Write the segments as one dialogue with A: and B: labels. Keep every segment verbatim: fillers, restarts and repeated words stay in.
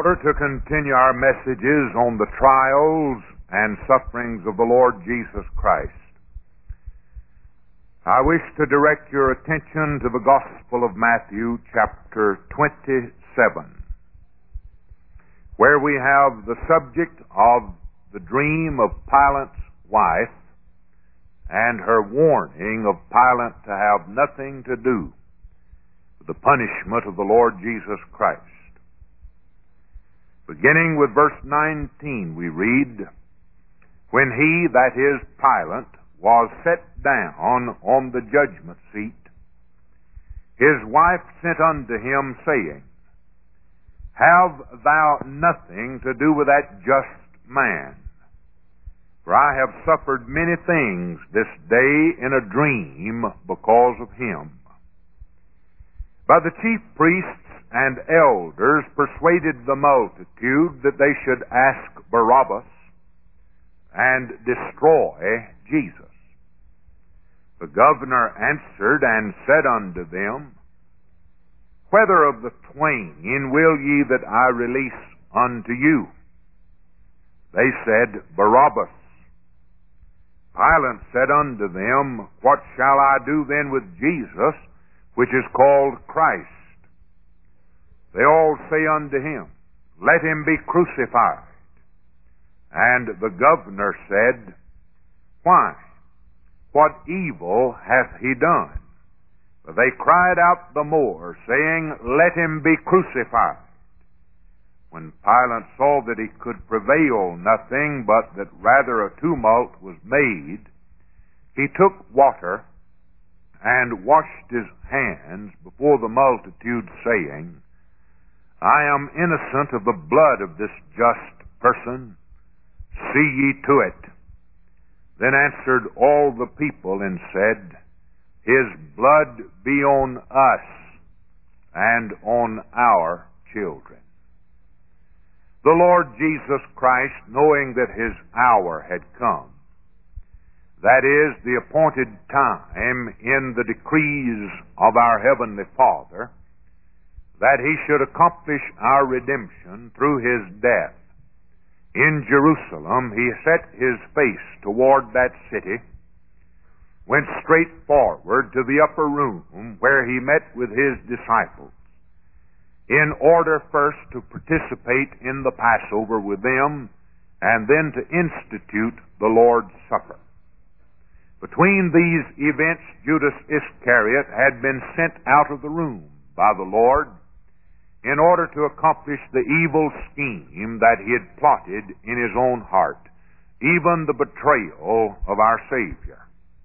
A: We're to continue our messages on the trials and sufferings of the Lord Jesus Christ. I wish to direct your attention to the Gospel of Matthew, chapter twenty-seven, where we have the subject of the dream of Pilate's wife and her warning of Pilate to have nothing to do with the punishment of the Lord Jesus Christ. Beginning with verse nineteen, we read, "When he," that is Pilate, "was set down on the judgment seat, his wife sent unto him, saying, Have thou nothing to do with that just man? For I have suffered many things this day in a dream because of him." But the chief priests and elders persuaded the multitude that they should ask Barabbas and destroy Jesus. The governor answered and said unto them, "Whether of the twain will ye that I release unto you?" They said, "Barabbas." Pilate said unto them, "What shall I do then with Jesus, which is called Christ?" They all say unto him, "Let him be crucified." And the governor said, "Why? What evil hath he done?" But they cried out the more, saying, "Let him be crucified." When Pilate saw that he could prevail nothing, but that rather a tumult was made, he took water and washed his hands before the multitude, saying, "I am innocent of the blood of this just person. See ye to it." Then answered all the people and said, "His blood be on us and on our children." The Lord Jesus Christ, knowing that his hour had come, that is, the appointed time in the decrees of our Heavenly Father, that he should accomplish our redemption through his death, in Jerusalem he set his face toward that city, went straight forward to the upper room where he met with his disciples, in order first to participate in the Passover with them, and then to institute the Lord's Supper. Between these events, Judas Iscariot had been sent out of the room by the Lord in order to accomplish the evil scheme that he had plotted in his own heart, even the betrayal of our Savior.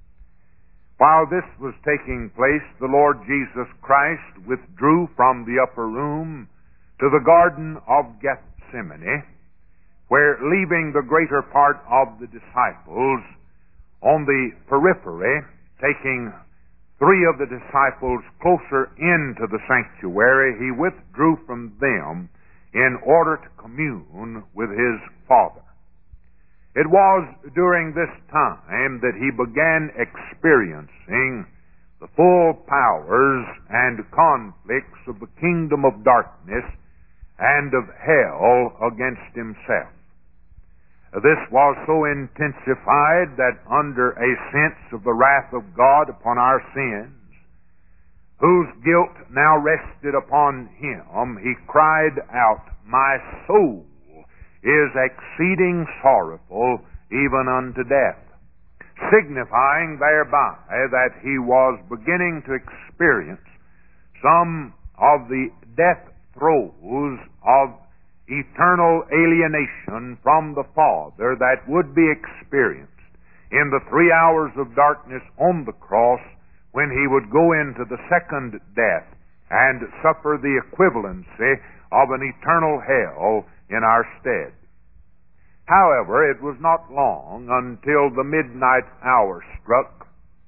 A: While this was taking place, the Lord Jesus Christ withdrew from the upper room to the Garden of Gethsemane, where, leaving the greater part of the disciples on the periphery, taking three of the disciples closer into the sanctuary, he withdrew from them in order to commune with his Father. It was during this time that he began experiencing the full powers and conflicts of the kingdom of darkness and of hell against himself. This was so intensified that under a sense of the wrath of God upon our sins, whose guilt now rested upon him, he cried out, "My soul is exceeding sorrowful, even unto death," signifying thereby that he was beginning to experience some of the death throes of eternal alienation from the Father that would be experienced in the three hours of darkness on the cross, when he would go into the second death and suffer the equivalency of an eternal hell in our stead. However, it was not long until the midnight hour struck.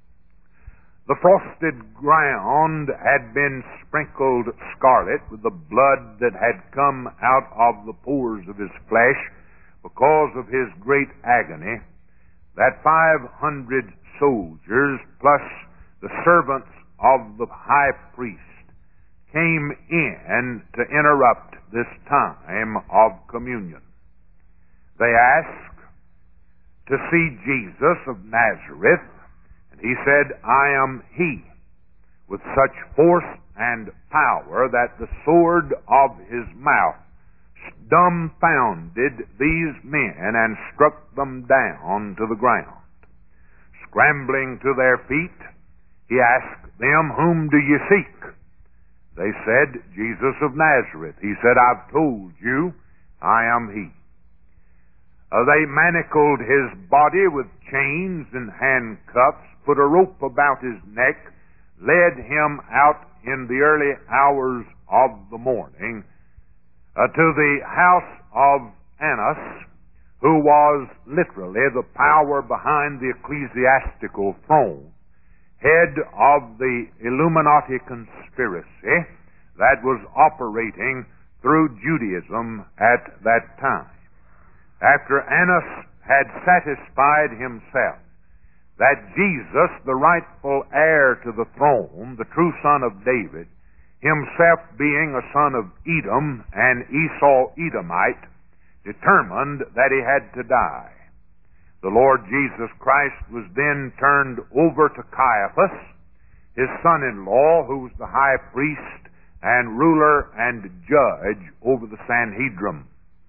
A: The frosted ground had been sprinkled scarlet with the blood that had come out of the pores of his flesh because of his great agony, that five hundred soldiers plus the servants of the high priest came in to interrupt this time of communion. They asked to see Jesus of Nazareth, and he said, I am he, with such force and power that the sword of his mouth dumbfounded these men and struck them down to the ground. Scrambling to their feet, he asked them, Whom do you seek? They said, Jesus of Nazareth. He said, I've told you, I am he. Uh, they manacled his body with chains and handcuffs, put a rope about his neck, led him out in the early hours of the morning uh, to the house of Annas, who was literally the power behind the ecclesiastical throne, head of the Illuminati conspiracy that was operating through Judaism at that time. After Annas had satisfied himself that Jesus, the rightful heir to the throne, the true son of David, himself being a son of Edom and Esau Edomite, determined that he had to die. The Lord Jesus Christ was then turned over to Caiaphas, his son-in-law, who was the high priest and ruler and judge over the Sanhedrin.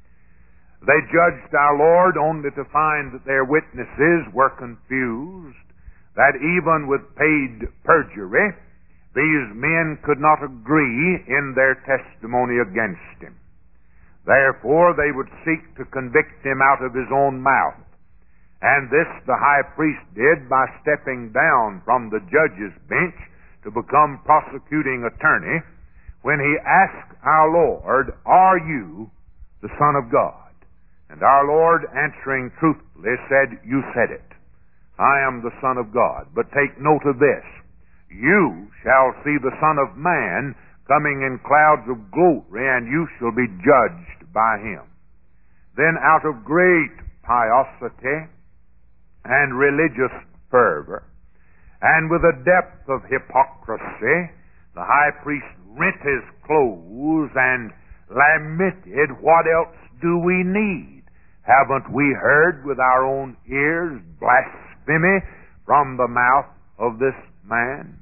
A: They judged our Lord only to find that their witnesses were confused, that even with paid perjury, these men could not agree in their testimony against him. Therefore, they would seek to convict him out of his own mouth. And this the high priest did by stepping down from the judge's bench to become prosecuting attorney when he asked our Lord, Are you the Son of God? And our Lord, answering truthfully, said, You said it. I am the Son of God. But take note of this. You shall see the Son of Man coming in clouds of glory, and you shall be judged by him. Then out of great piosity and religious fervor, and with a depth of hypocrisy, the high priest rent his clothes and lamented, What else do we need? Haven't we heard with our own ears blasphemy from the mouth of this man?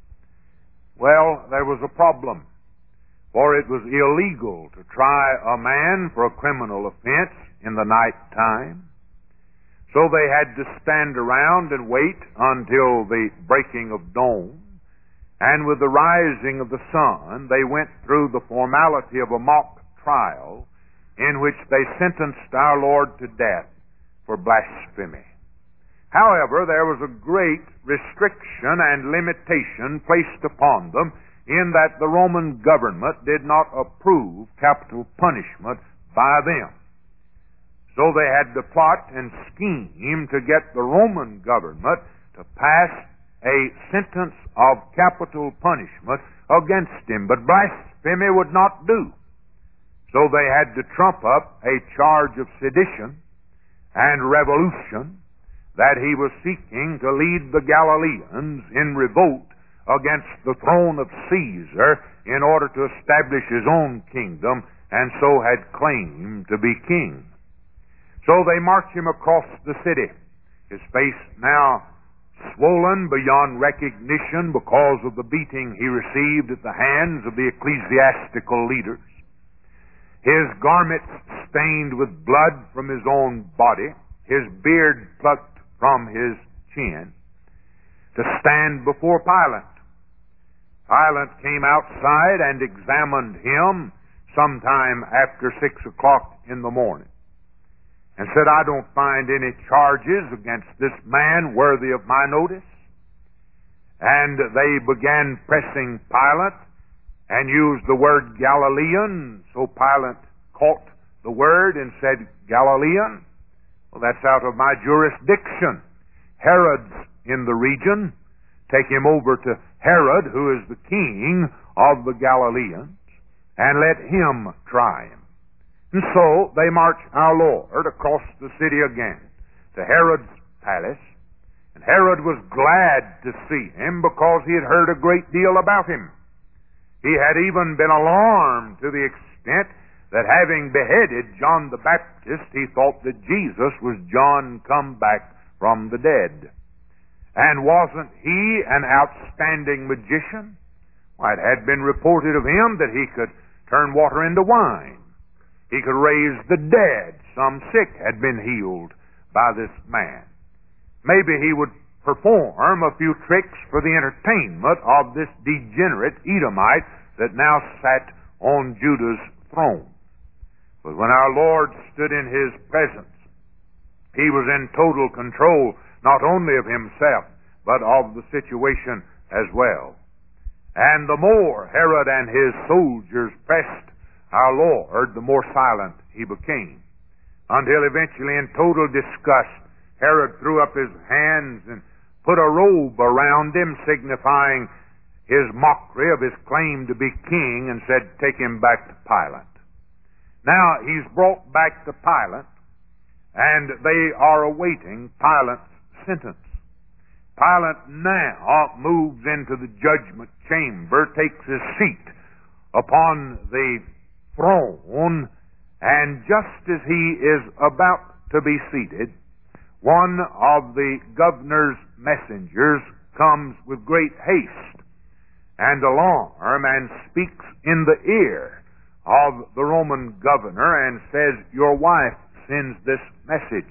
A: Well, there was a problem, for it was illegal to try a man for a criminal offense in the night time. So they had to stand around and wait until the breaking of dawn. And with the rising of the sun, they went through the formality of a mock trial in which they sentenced our Lord to death for blasphemy. However, there was a great restriction and limitation placed upon them in that the Roman government did not approve capital punishment by them. So they had to plot and scheme to get the Roman government to pass a sentence of capital punishment against him, but blasphemy would not do. So they had to trump up a charge of sedition and revolution, that he was seeking to lead the Galileans in revolt against the throne of Caesar in order to establish his own kingdom, and so had claimed to be king. So they march him across the city, his face now swollen beyond recognition because of the beating he received at the hands of the ecclesiastical leaders, his garments stained with blood from his own body, his beard plucked from his chin, to stand before Pilate. Pilate came outside and examined him sometime after six o'clock in the morning and said, I don't find any charges against this man worthy of my notice. And they began pressing Pilate and used the word Galilean. So Pilate caught the word and said, Galilean? Well, that's out of my jurisdiction. Herod's in the region. Take him over to Herod, who is the king of the Galileans, and let him try him. And so they march our Lord across the city again to Herod's palace. And Herod was glad to see him because he had heard a great deal about him. He had even been alarmed to the extent that having beheaded John the Baptist, he thought that Jesus was John come back from the dead. And wasn't he an outstanding magician? Why, it had been reported of him that he could turn water into wine. He could raise the dead. Some sick had been healed by this man. Maybe he would perform a few tricks for the entertainment of this degenerate Edomite that now sat on Judah's throne. But when our Lord stood in his presence, he was in total control not only of himself, but of the situation as well. And the more Herod and his soldiers pressed our Lord, the more silent he became, until eventually in total disgust, Herod threw up his hands and put a robe around him, signifying his mockery of his claim to be king, and said, "Take him back to Pilate." Now he's brought back to Pilate, and they are awaiting Pilate's sentence. Pilate now moves into the judgment chamber, takes his seat upon the throne, and just as he is about to be seated, one of the governor's messengers comes with great haste and alarm and speaks in the ear of the Roman governor and says, "Your wife sends this message.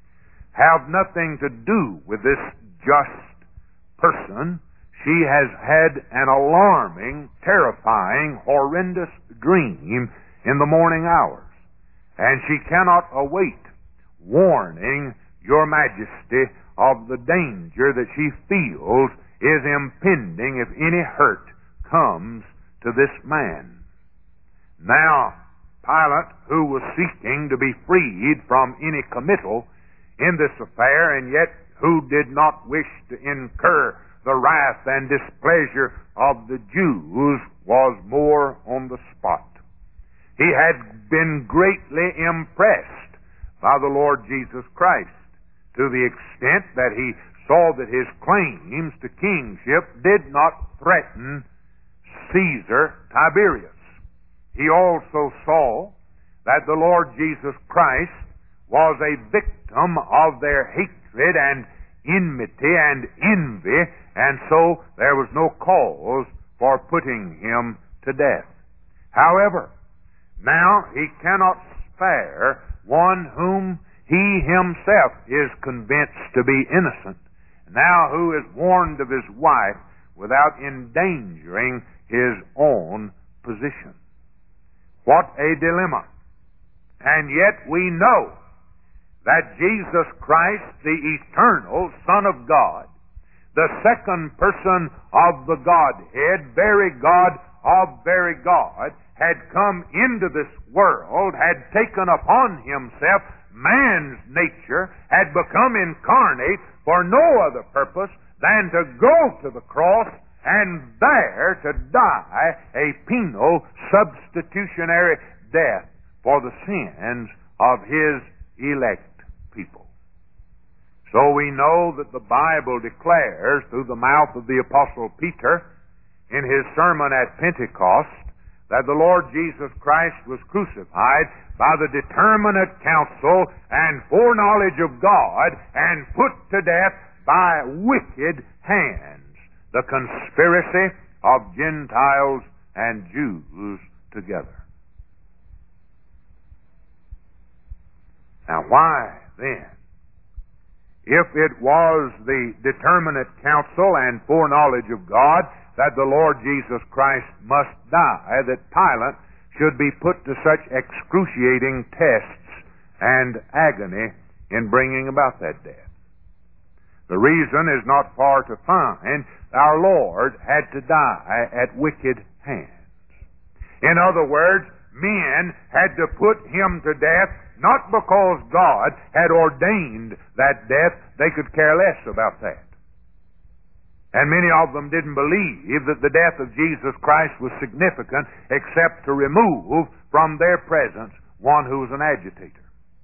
A: Have nothing to do with this just person. She has had an alarming, terrifying, horrendous dream in the morning hours, and she cannot await warning your Majesty of the danger that she feels is impending if any hurt comes to this man." Now, Pilate, who was seeking to be freed from any committal in this affair, and yet who did not wish to incur the wrath and displeasure of the Jews, was more on the spot. He had been greatly impressed by the Lord Jesus Christ, to the extent that he saw that his claims to kingship did not threaten Caesar Tiberius. He also saw that the Lord Jesus Christ was a victim of their hatred and enmity and envy, and so there was no cause for putting him to death. However, now he cannot spare one whom he himself is convinced to be innocent, now who is warned of his wife without endangering his own position. What a dilemma. And yet we know that Jesus Christ, the eternal Son of God, the second person of the Godhead, very God of very God, had come into this world, had taken upon himself man's nature, had become incarnate for no other purpose than to go to the cross and there to die a penal substitutionary death for the sins of his elect people. So we know that the Bible declares through the mouth of the Apostle Peter in his sermon at Pentecost that the Lord Jesus Christ was crucified by the determinate counsel and foreknowledge of God and put to death by wicked hands, the conspiracy of Gentiles and Jews together. Now why then, if it was the determinate counsel and foreknowledge of God that the Lord Jesus Christ must die, that Pilate should be put to such excruciating tests and agony in bringing about that death? The reason is not far to find. Our Lord had to die at wicked hands. In other words, men had to put him to death not because God had ordained that death. They could care less about that. And many of them didn't believe that the death of Jesus Christ was significant except to remove from their presence one who was an agitator.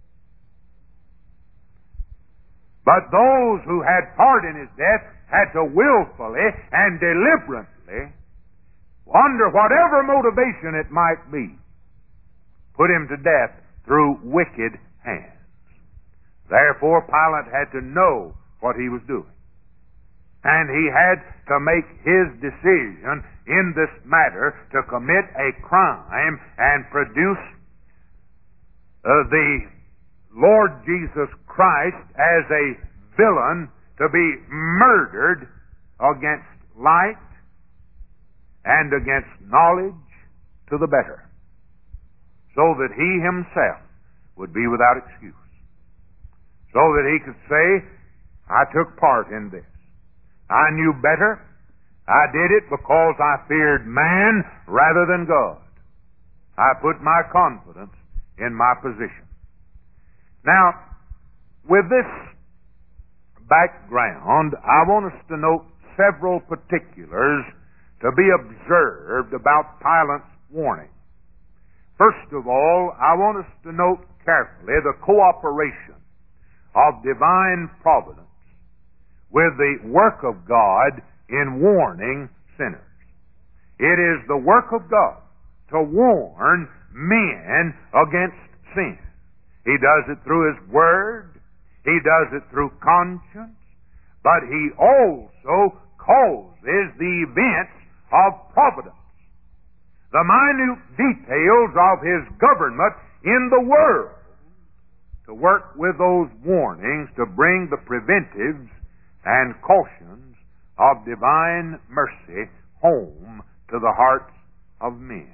A: But those who had part in his death had to willfully and deliberately under whatever motivation it might be, put him to death through wicked hands. Therefore, Pilate had to know what he was doing. And he had to make his decision in this matter to commit a crime and produce uh, the Lord Jesus Christ as a villain to be murdered against light and against knowledge to the better, so that he himself would be without excuse, so that he could say, I took part in this. I knew better. I did it because I feared man rather than God. I put my confidence in my position. Now, with this background, I want us to note several particulars to be observed about Pilate's warning. First of all, I want us to note carefully the cooperation of divine providence with the work of God in warning sinners. It is the work of God to warn men against sin. He does it through His Word. He does it through conscience. But He also causes the events of providence, the minute details of His government in the world, to work with those warnings to bring the preventives and cautions of divine mercy home to the hearts of men.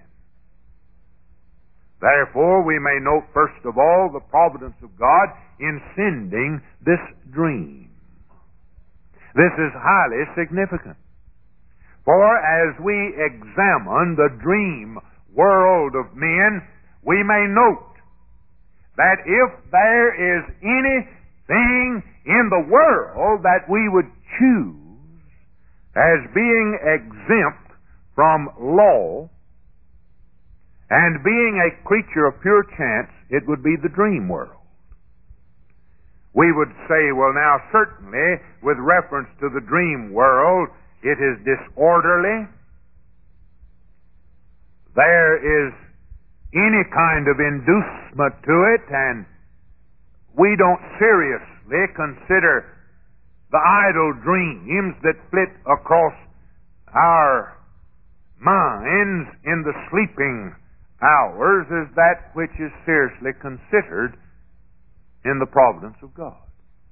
A: Therefore, we may note first of all the providence of God in sending this dream. This is highly significant. For as we examine the dream world of men, we may note that if there is anything in the world that we would choose as being exempt from law and being a creature of pure chance, it would be the dream world. We would say, well, now, certainly, with reference to the dream world, it is disorderly. There is any kind of inducement to it, and we don't seriously consider the idle dreams that flit across our minds in the sleeping hours as that which is seriously considered in the providence of God.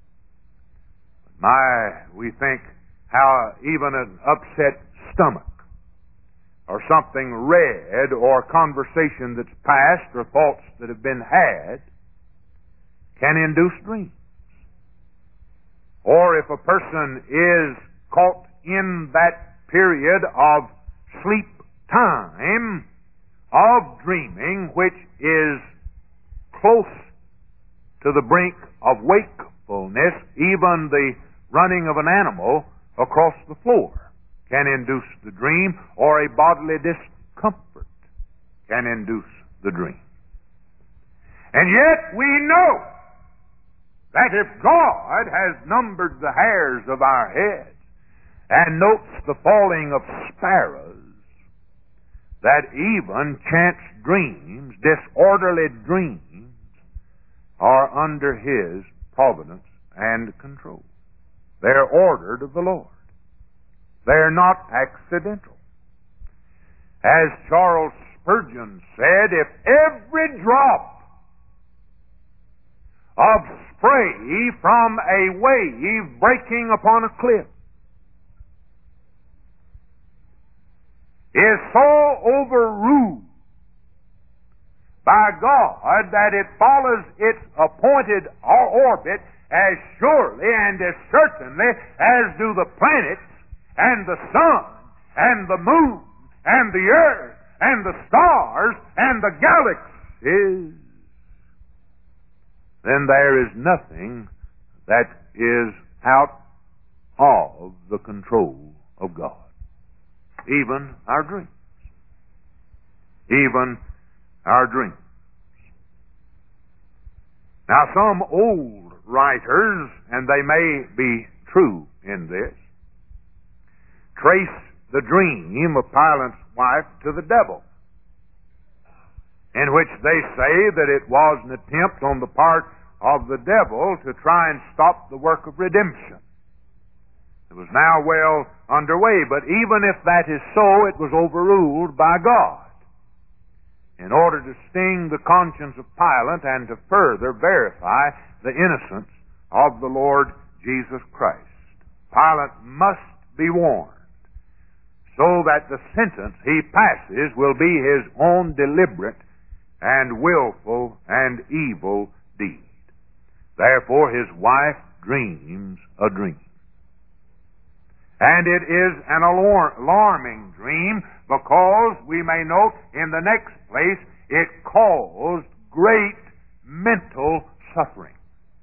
A: My, we think how even an upset stomach or something read or conversation that's passed or thoughts that have been had can induce dreams. Or if a person is caught in that period of sleep time of dreaming, which is close to the brink of wakefulness, even the running of an animal across the floor can induce the dream, or a bodily discomfort can induce the dream. And yet we know that if God has numbered the hairs of our heads and notes the falling of sparrows, that even chance dreams, disorderly dreams, are under His providence and control. They're ordered of the Lord. They're not accidental. As Charles Spurgeon said, if every drop of spray from a wave breaking upon a cliff is so overruled by God that it follows its appointed orbit as surely and as certainly as do the planets and the sun and the moon and the earth and the stars and the galaxies, then there is nothing that is out of the control of God. Even our dreams. Even our dreams. Now, some old writers, and they may be true in this, trace the dream of Pilate's wife to the devil, in which they say that it was an attempt on the part of the devil to try and stop the work of redemption. It was now well underway, but even if that is so, it was overruled by God in order to sting the conscience of Pilate and to further verify the innocence of the Lord Jesus Christ. Pilate must be warned so that the sentence he passes will be his own deliberate and willful and evil deed. Therefore his wife dreams a dream. And it is an alarming dream because we may note in the next place it caused great mental suffering.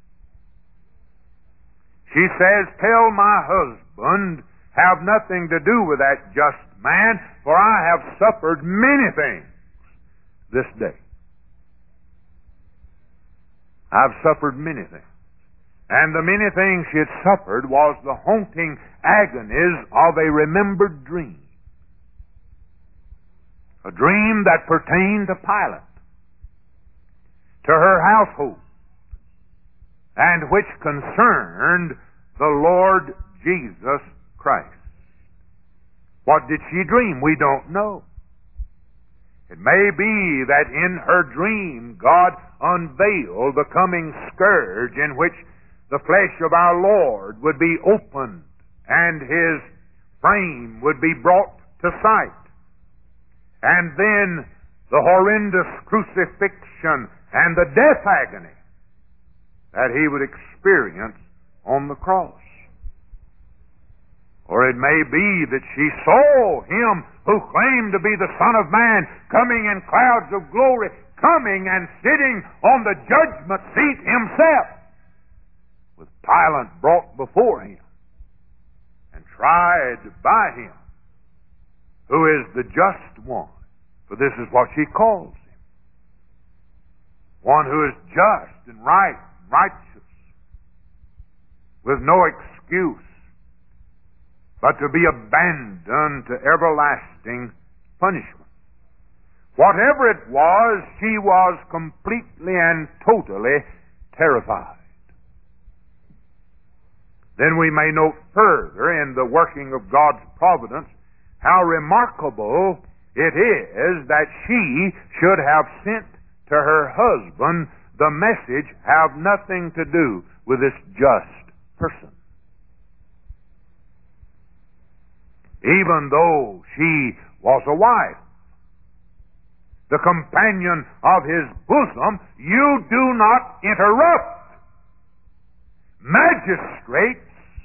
A: She says, "Tell my husband, have nothing to do with that just man, for I have suffered many things this day." I've suffered many things. And the many things she had suffered was the haunting agonies of a remembered dream. A dream that pertained to Pilate, to her household, and which concerned the Lord Jesus Christ. What did she dream? We don't know. It may be that in her dream God unveiled the coming scourge in which the flesh of our Lord would be opened and his frame would be brought to sight. And then the horrendous crucifixion and the death agony that he would experience on the cross. Or it may be that she saw him who claimed to be the Son of Man coming in clouds of glory, coming and sitting on the judgment seat himself, with Pilate brought before him and tried by him, who is the just one, for this is what she calls him. One who is just and right, righteous, with no excuse, but to be abandoned to everlasting punishment. Whatever it was, she was completely and totally terrified. Then we may note further in the working of God's providence how remarkable it is that she should have sent to her husband the message, "Have nothing to do with this just person." Even though she was a wife, the companion of his bosom, you do not interrupt magistrates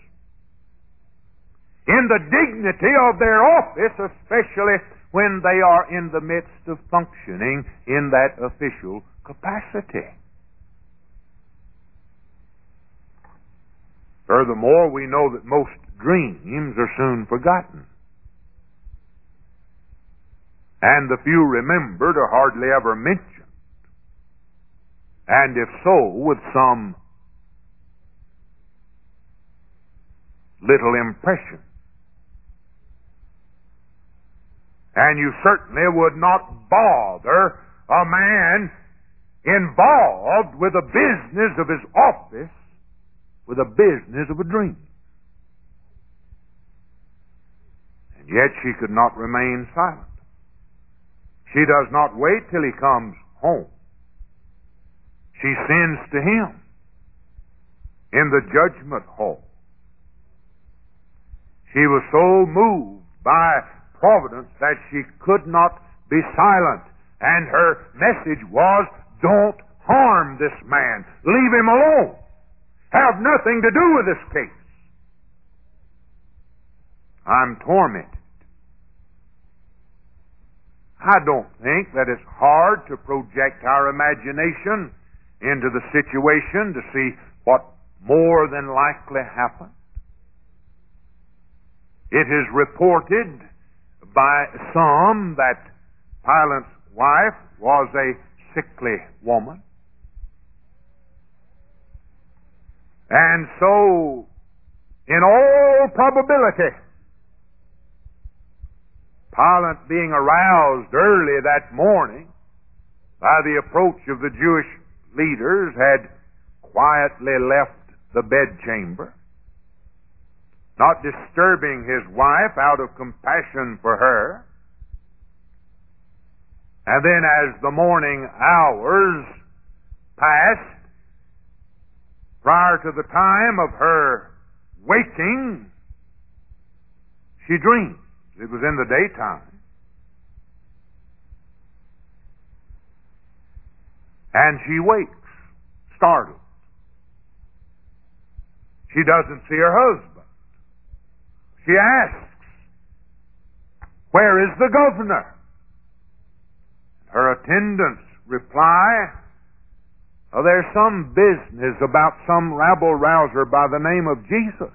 A: in the dignity of their office, especially when they are in the midst of functioning in that official capacity. Furthermore, we know that most dreams are soon forgotten, and the few remembered are hardly ever mentioned, and if so, with some little impression. And you certainly would not bother a man involved with the business of his office with the business of a dream. And yet she could not remain silent. She does not wait till he comes home. She sends to him in the judgment hall. She was so moved by providence that she could not be silent. And her message was, don't harm this man. Leave him alone. Have nothing to do with this case. I'm tormented. I don't think that it's hard to project our imagination into the situation to see what more than likely happened. It is reported by some that Pilate's wife was a sickly woman. And so, in all probability, Pilate, being aroused early that morning by the approach of the Jewish leaders, had quietly left the bedchamber, not disturbing his wife out of compassion for her. And then as the morning hours passed, prior to the time of her waking, she dreamed. It was in the daytime. And she wakes, startled. She doesn't see her husband. She asks, "Where is the governor?" Her attendants reply, "Oh, there's some business about some rabble-rouser by the name of Jesus,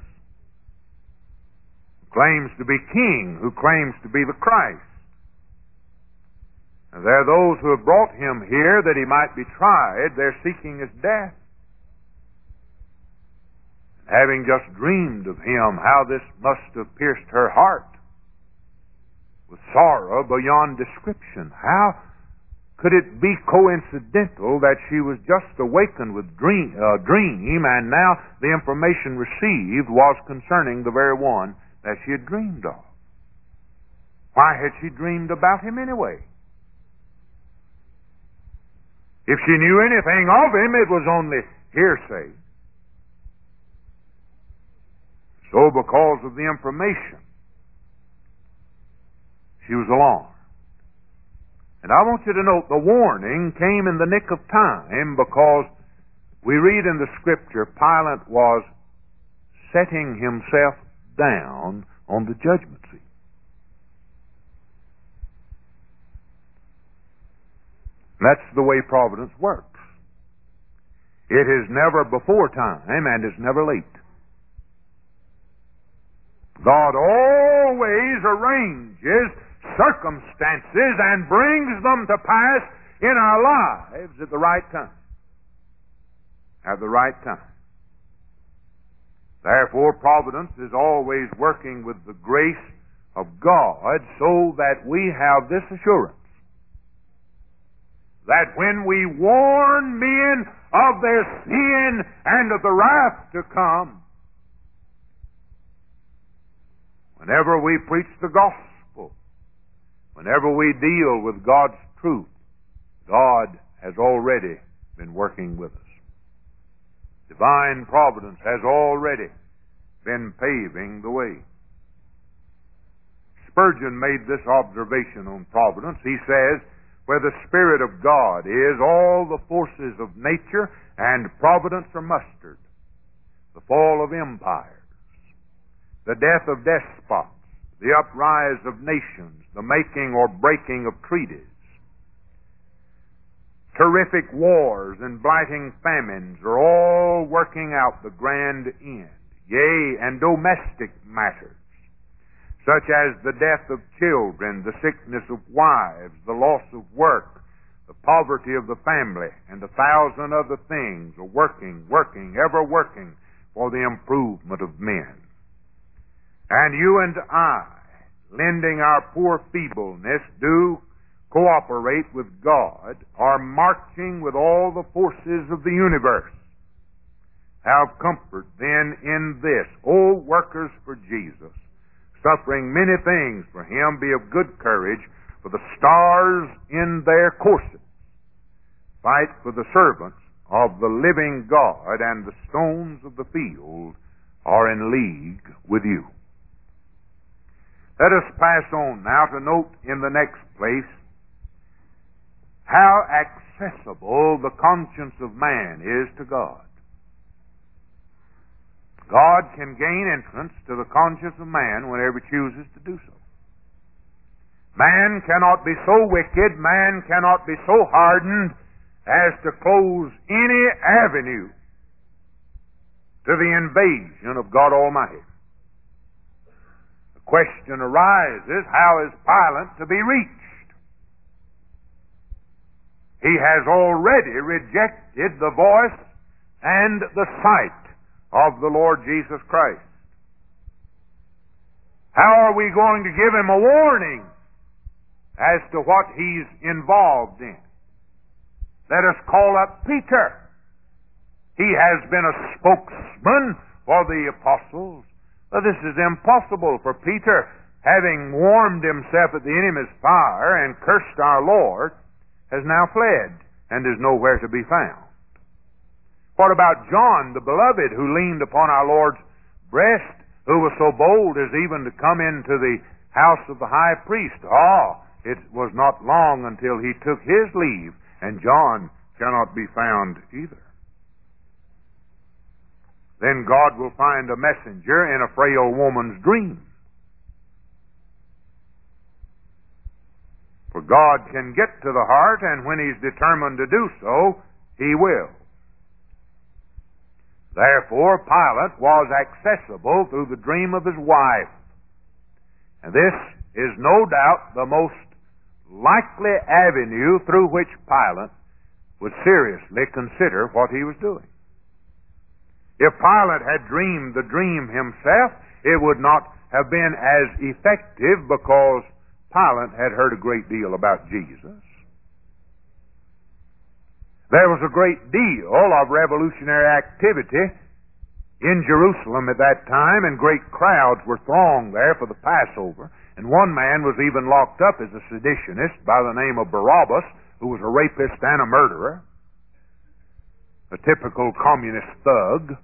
A: who claims to be king, who claims to be the Christ. And there are those who have brought him here that he might be tried. They're seeking his death." Having just dreamed of him, how this must have pierced her heart with sorrow beyond description. How could it be coincidental that she was just awakened with dream, uh, dream, and now the information received was concerning the very one that she had dreamed of? Why had she dreamed about him anyway? If she knew anything of him, it was only hearsay. So because of the information, she was alarmed. And I want you to note the warning came in the nick of time, because we read in the Scripture Pilate was setting himself down on the judgment seat. That's the way providence works. It is never before time and is never late. God always arranges circumstances and brings them to pass in our lives at the right time. At the right time. Therefore, providence is always working with the grace of God, so that we have this assurance that when we warn men of their sin and of the wrath to come, whenever we preach the gospel, whenever we deal with God's truth, God has already been working with us. Divine providence has already been paving the way. Spurgeon made this observation on providence. He says, "Where the Spirit of God is, all the forces of nature and providence are mustered. The fall of empires, the death of despots, the uprise of nations, the making or breaking of treaties, terrific wars and blighting famines are all working out the grand end. Yea, and domestic matters, such as the death of children, the sickness of wives, the loss of work, the poverty of the family, and a thousand other things are working, working, ever working for the improvement of men. And you and I, lending our poor feebleness, do cooperate with God, are marching with all the forces of the universe. Have comfort then in this, O workers for Jesus, suffering many things for him, be of good courage, for the stars in their courses fight for the servants of the living God, and the stones of the field are in league with you." Let us pass on now to note in the next place how accessible the conscience of man is to God. God can gain entrance to the conscience of man whenever he chooses to do so. Man cannot be so wicked, man cannot be so hardened as to close any avenue to the invasion of God Almighty. The question arises, how is Pilate to be reached? He has already rejected the voice and the sight of the Lord Jesus Christ. How are we going to give him a warning as to what he's involved in. Let us call up Peter. He has been a spokesman for the apostles. Well, this is impossible, for Peter, having warmed himself at the enemy's fire and cursed our Lord, has now fled and is nowhere to be found. What about John, the beloved, who leaned upon our Lord's breast, who was so bold as even to come into the house of the high priest? Ah, it was not long until he took his leave, and John cannot be found either. Then God will find a messenger in a frail woman's dream. For God can get to the heart, and when He's determined to do so, He will. Therefore, Pilate was accessible through the dream of his wife. And this is no doubt the most likely avenue through which Pilate would seriously consider what he was doing. If Pilate had dreamed the dream himself, it would not have been as effective, because Pilate had heard a great deal about Jesus. There was a great deal of revolutionary activity in Jerusalem at that time, and great crowds were thronged there for the Passover. And one man was even locked up as a seditionist by the name of Barabbas, who was a rapist and a murderer, a typical communist thug.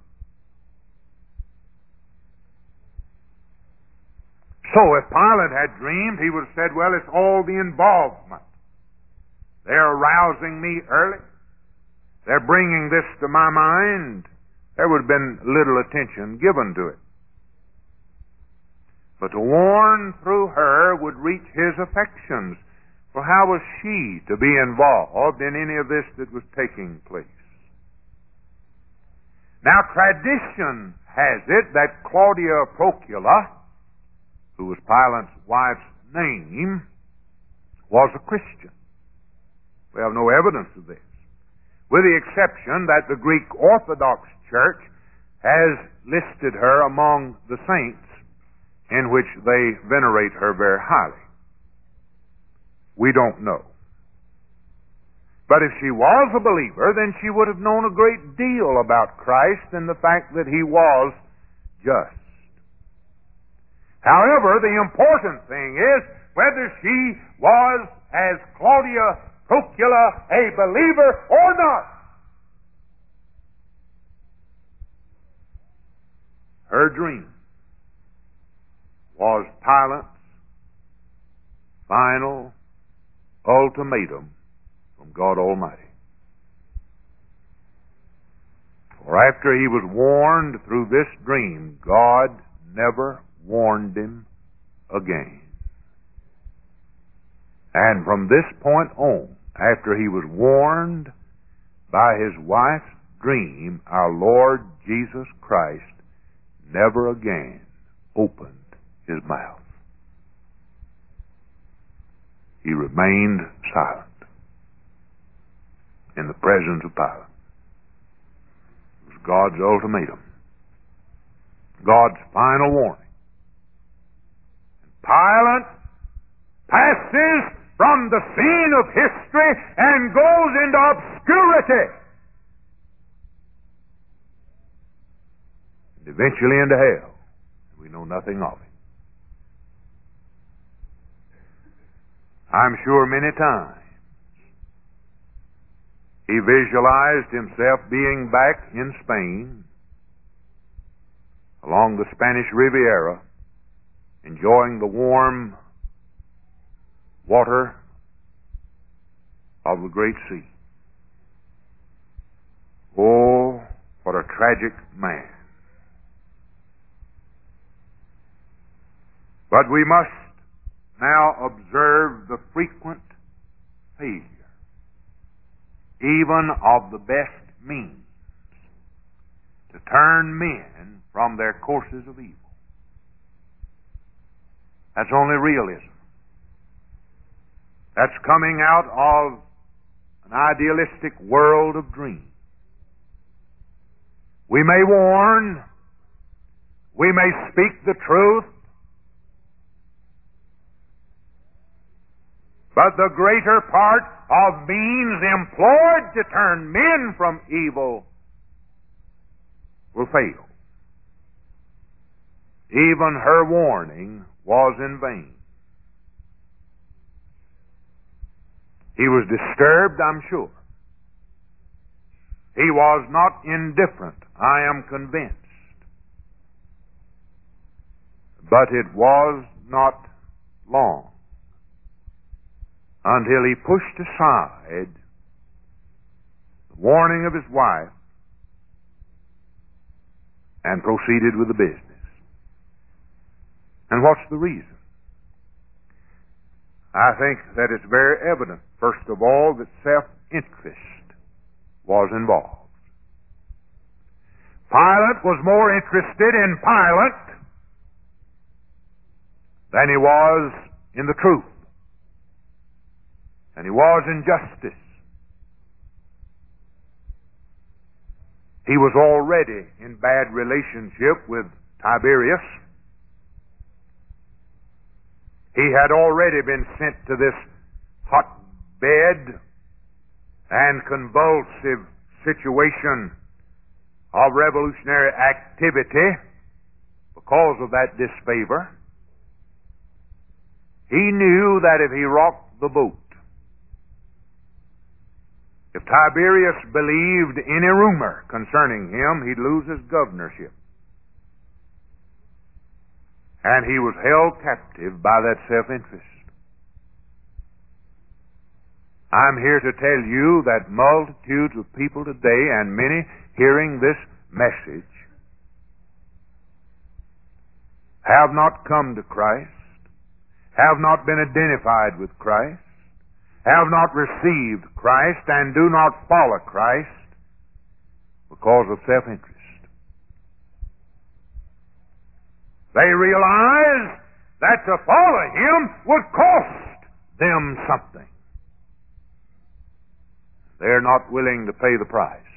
A: So if Pilate had dreamed, he would have said, well, it's all the involvement. They're arousing me early. They're bringing this to my mind. There would have been little attention given to it. But to warn through her would reach his affections. For how was she to be involved in any of this that was taking place? Now, tradition has it that Claudia Procula, who was Pilate's wife's name, was a Christian. We have no evidence of this, with the exception that the Greek Orthodox Church has listed her among the saints in which they venerate her very highly. We don't know. But if she was a believer, then she would have known a great deal about Christ and the fact that He was just. However, the important thing is whether she was, as Claudia Procula, a believer or not. Her dream was Pilate's final ultimatum from God Almighty. For after he was warned through this dream, God never warned him again. And from this point on, after he was warned by his wife's dream, our Lord Jesus Christ never again opened his mouth. He remained silent in the presence of Pilate. It was God's ultimatum, God's final warning. Pilate passes from the scene of history and goes into obscurity, and eventually into hell. We know nothing of it. I'm sure many times he visualized himself being back in Spain, along the Spanish Riviera, enjoying the warm water of the great sea. Oh, what a tragic man. But we must now observe the frequent failure, even of the best means, to turn men from their courses of evil. That's only realism. That's coming out of an idealistic world of dreams. We may warn, we may speak the truth, But the greater part of means employed to turn men from evil will fail. Even her warning was in vain. He was disturbed, I'm sure. He was not indifferent, I am convinced. But it was not long until he pushed aside the warning of his wife and proceeded with the business. And what's the reason? I think that it's very evident, first of all, that self-interest was involved. Pilate was more interested in Pilate than he was in the truth, and he was in justice. He was already in bad relationship with Tiberius. He had already been sent to this hotbed and convulsive situation of revolutionary activity because of that disfavor. He knew that if he rocked the boat, if Tiberius believed any rumor concerning him, he'd lose his governorship. And he was held captive by that self-interest. I'm here to tell you that multitudes of people today, and many hearing this message, have not come to Christ, have not been identified with Christ, have not received Christ, and do not follow Christ because of self-interest. They realize that to follow him would cost them something. They're not willing to pay the price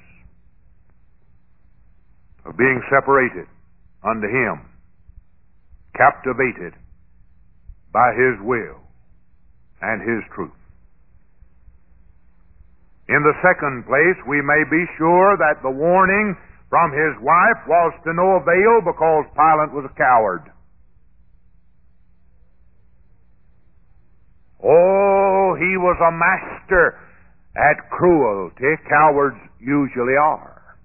A: of being separated unto him, captivated by his will and his truth. In the second place, we may be sure that the warning from his wife was to no avail because Pilate was a coward. Oh, he was a master at cruelty. Cowards usually are.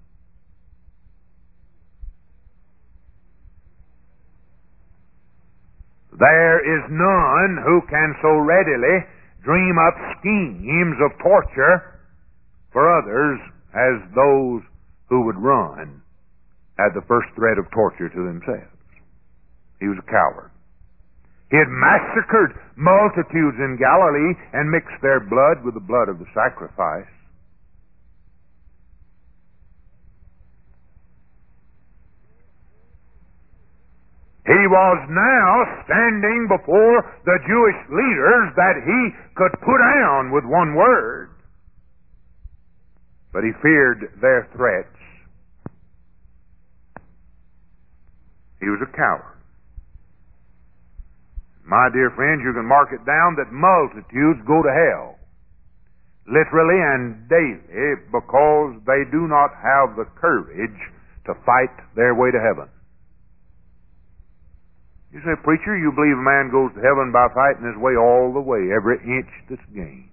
A: There is none who can so readily dream up schemes of torture for others as those who would run at the first threat of torture to themselves. He was a coward. He had massacred multitudes in Galilee and mixed their blood with the blood of the sacrifice. He was now standing before the Jewish leaders that he could put down with one word. But he feared their threats. He was a coward. My dear friends, you can mark it down that multitudes go to hell, literally and daily, because they do not have the courage to fight their way to heaven. You say, preacher, you believe a man goes to heaven by fighting his way all the way, every inch that's gained.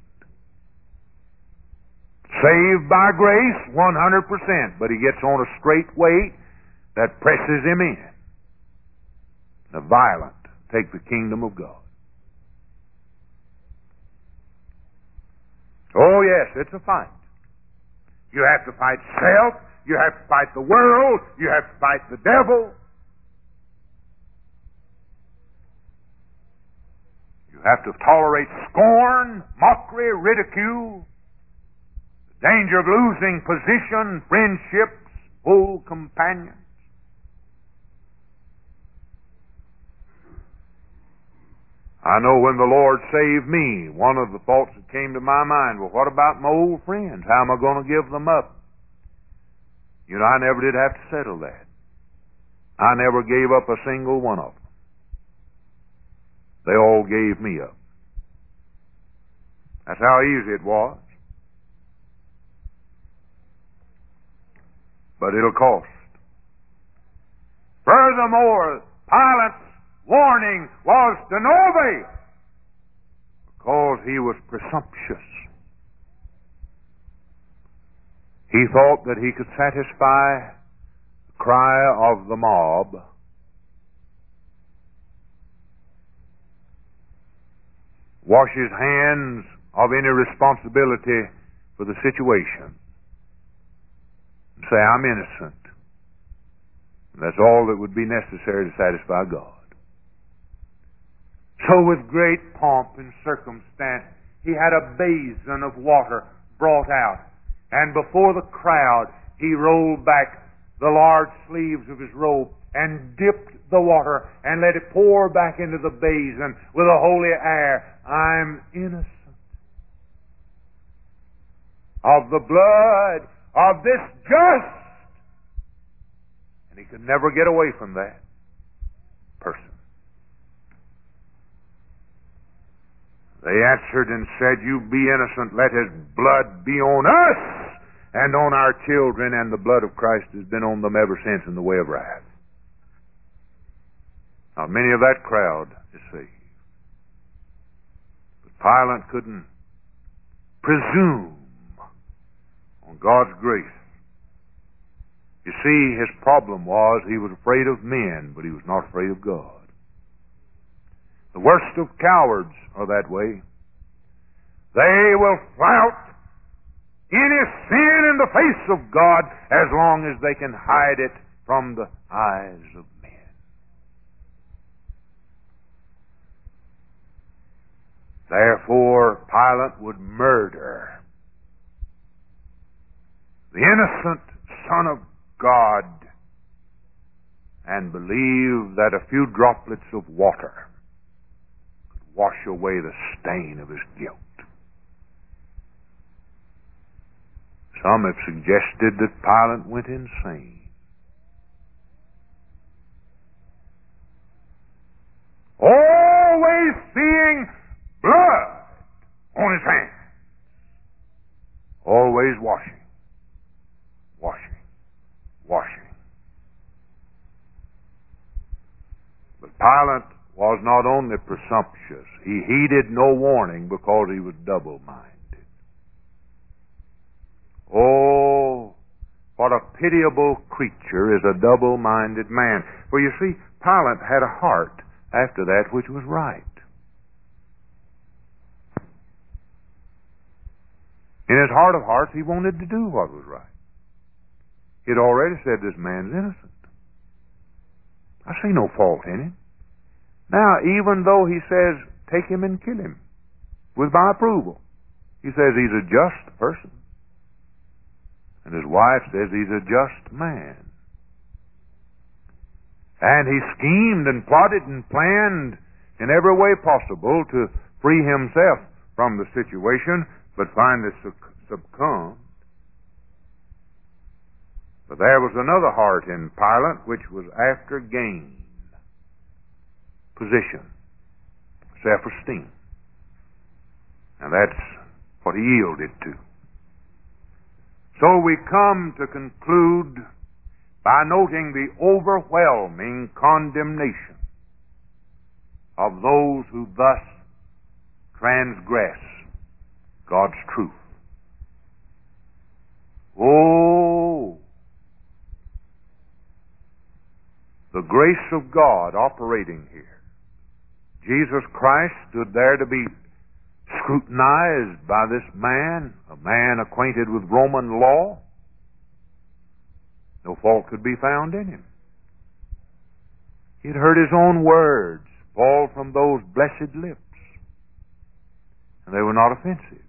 A: Saved by grace, one hundred percent, but he gets on a straight way that presses him in. The violent take the kingdom of God. Oh yes, it's a fight. You have to fight self, you have to fight the world, you have to fight the devil. You have to tolerate scorn, mockery, ridicule, the danger of losing position, friendships, full companions. I know when the Lord saved me, one of the thoughts that came to my mind, well, what about my old friends? How am I going to give them up? You know, I never did have to settle that. I never gave up a single one of them. They all gave me up. That's how easy it was. But it'll cost. Furthermore, Pilate's warning was to nobody, because he was presumptuous. He thought that he could satisfy the cry of the mob wash his hands of any responsibility for the situation, and say, I'm innocent. And that's all that would be necessary to satisfy God. So with great pomp and circumstance, he had a basin of water brought out, and before the crowd he rolled back the large sleeves of his robe and dipped the water and let it pour back into the basin with a holy air. I'm innocent of the blood of this just. And he could never get away from that person. They answered and said, You be innocent, let his blood be on us and on our children, and the blood of Christ has been on them ever since in the way of wrath. Not many of that crowd is saved. But Pilate couldn't presume on God's grace. You see, his problem was he was afraid of men, but he was not afraid of God. The worst of cowards are that way. They will flout any sin in the face of God as long as they can hide it from the eyes of men. Therefore, Pilate would murder the innocent Son of God and believe that a few droplets of water could wash away the stain of his guilt. Some have suggested that Pilate went insane. Always seeing blood on his hands. Always washing, washing, washing. But Pilate was not only presumptuous, he heeded no warning because he was double-minded. Oh, what a pitiable creature is a double-minded man. For you see, Pilate had a heart after that which was right. In his heart of hearts, he wanted to do what was right. He had already said, this man's innocent. I see no fault in him. Now, even though he says, take him and kill him, with my approval, he says he's a just person. And his wife says he's a just man. And he schemed and plotted and planned in every way possible to free himself from the situation, but finally succumbed. But there was another heart in Pilate which was after gain, position, self-esteem. And that's what he yielded to. So we come to conclude by noting the overwhelming condemnation of those who thus transgress God's truth. Oh, the grace of God operating here. Jesus Christ stood there to be scrutinized by this man, a man acquainted with Roman law. No fault could be found in him. He had heard his own words fall from those blessed lips, and they were not offensive.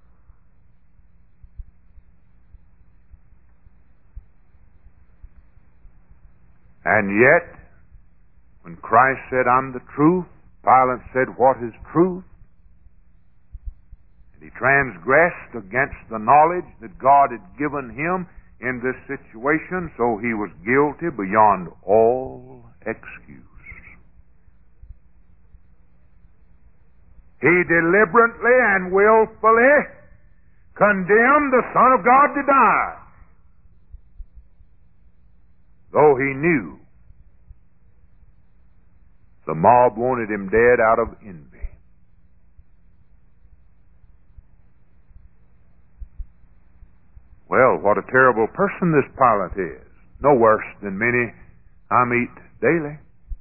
A: And yet, when Christ said, I'm the truth, Pilate said, what is truth? He transgressed against the knowledge that God had given him in this situation, so he was guilty beyond all excuse. He deliberately and willfully condemned the Son of God to die, though he knew the mob wanted him dead out of envy. Well, what a terrible person this Pilate is. No worse than many I meet daily.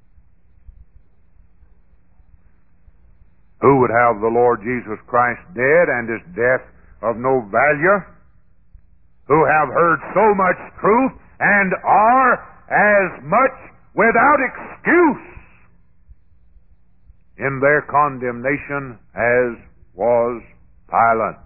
A: Who would have the Lord Jesus Christ dead and his death of no value? Who have heard so much truth and are as much without excuse in their condemnation as was Pilate.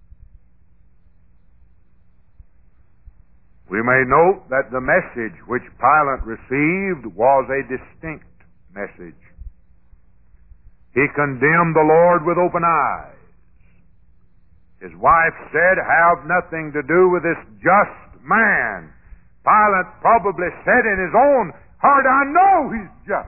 A: We may note that the message which Pilate received was a distinct message. He condemned the Lord with open eyes. His wife said, "Have nothing to do with this just man." Pilate probably said in his own heart, "I know he's just."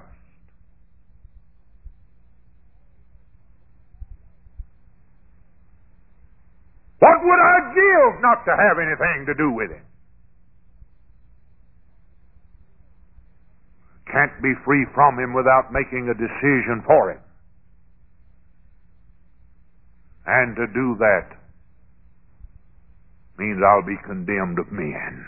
A: What would I give not to have anything to do with it? Can't be free from him without making a decision for him. And to do that means I'll be condemned of men.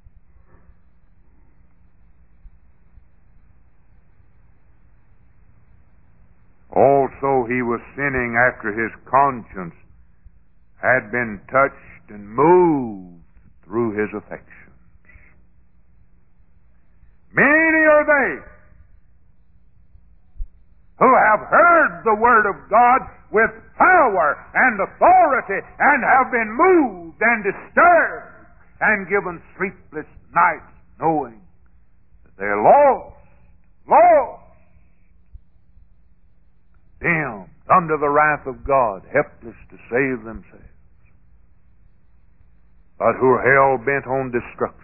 A: Also, he was sinning after his conscience had been touched and moved through his affections. Many are they who have heard the Word of God with power and authority and have been moved and disturbed and given sleepless nights knowing that they're lost, lost, condemned under the wrath of God, helpless to save themselves, but who are hell-bent on destruction,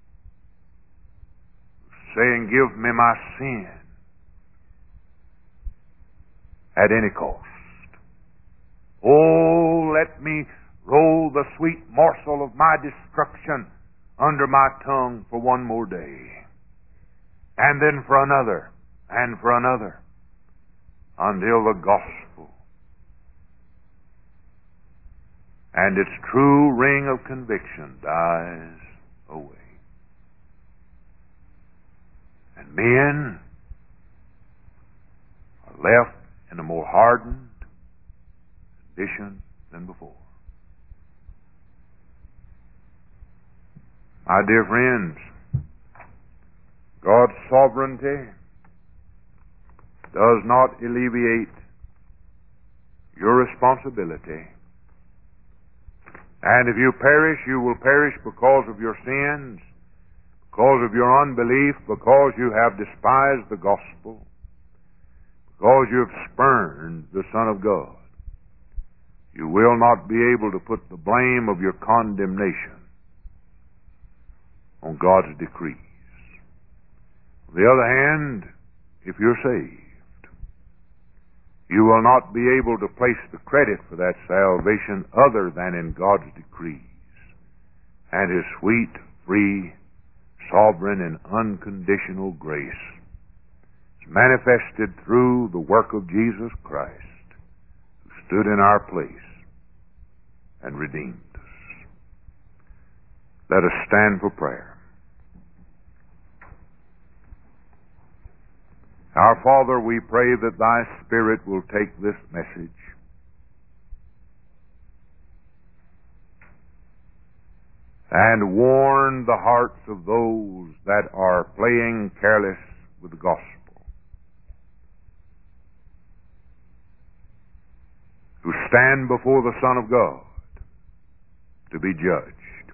A: saying, "Give me my sin at any cost. Oh, let me roll the sweet morsel of my destruction under my tongue for one more day, and then for another, and for another, until the gospel and its true ring of conviction dies away." And men are left in a more hardened condition than before. My dear friends, God's sovereignty does not alleviate your responsibility. And if you perish, you will perish because of your sins, because of your unbelief, because you have despised the gospel, because you have spurned the Son of God. You will not be able to put the blame of your condemnation on God's decrees. On the other hand, if you're saved, you will not be able to place the credit for that salvation other than in God's decrees and His sweet, free, sovereign, and unconditional grace is manifested through the work of Jesus Christ, who stood in our place and redeemed us. Let us stand for prayer. Our Father, we pray that Thy Spirit will take this message and warn the hearts of those that are playing careless with the gospel, who stand before the Son of God to be judged.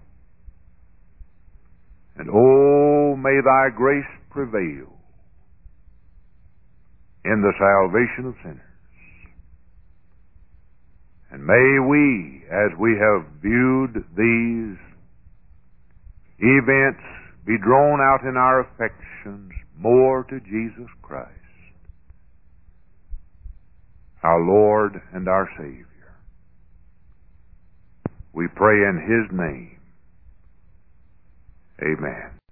A: And oh, may Thy grace prevail in the salvation of sinners. And may we, as we have viewed these events, be drawn out in our affections more to Jesus Christ, our Lord and our Savior. We pray in His name. Amen.